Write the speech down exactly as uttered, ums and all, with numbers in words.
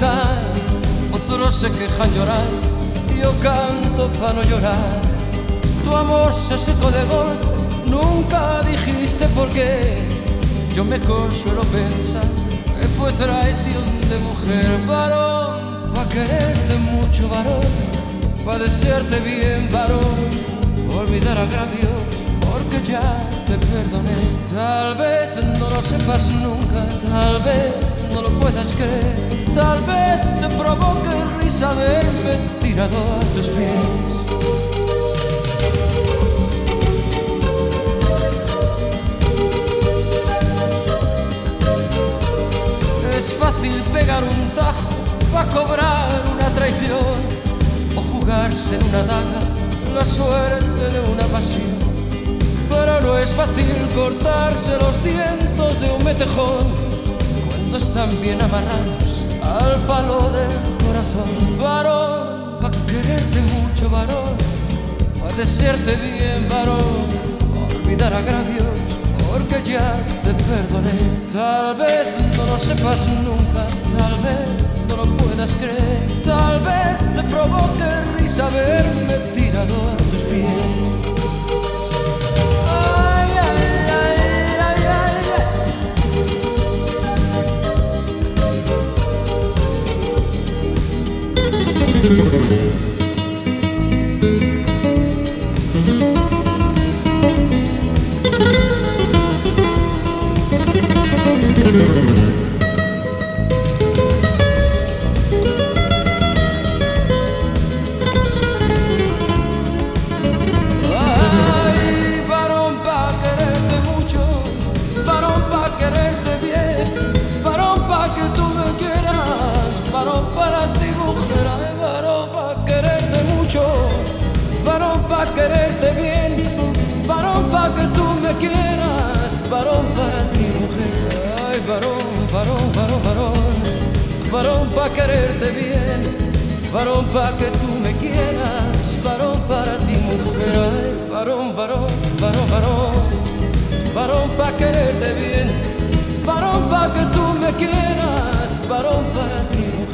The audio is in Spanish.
cantar, otros se quejan llorar, yo canto para no llorar. Tu amor se secó de golpe, nunca dijiste por qué. Yo me consuelo pensar que fue traición de mujer. Varón, pa' quererte mucho, varón, pa' desearte bien, varón, olvidar agravios, porque ya te perdoné. Tal vez no lo sepas nunca, tal vez no lo puedas creer, tal vez te provoque risa verme tirado a tus pies. Es fácil pegar un tajo pa' cobrar una traición, o jugarse en una daga la suerte de una pasión. Pero no es fácil cortarse los dientes de un metejón cuando están bien amarrados al palo del corazón. Varón, pa' quererte mucho, varón, pa' desearte bien, varón, olvidar agravios, porque ya te perdoné. Tal vez no lo sepas nunca, tal vez no lo puedas creer, tal vez te provoque risa verme tirado a tus pies. Ay, ay, ay, ay, ay, ay. Ay, varón, pa' quererte mucho, varón, pa' quererte bien, varón, pa' que tú me quieras, varón, para ti mujer. Ay, varón, pa' quererte mucho, varón, pa' quererte bien, varón, pa' que tú me quieras, varón, para ti mujer. Ay, varón, varón, varón, varón, varón, pa' quererte bien, varón, pa' que tú me quieras, varón, para ti mujer. Ay, varón, varón, varón, varón, varón, pa' quererte bien, varón, pa' que tú me quieras, varón, para ti mujer.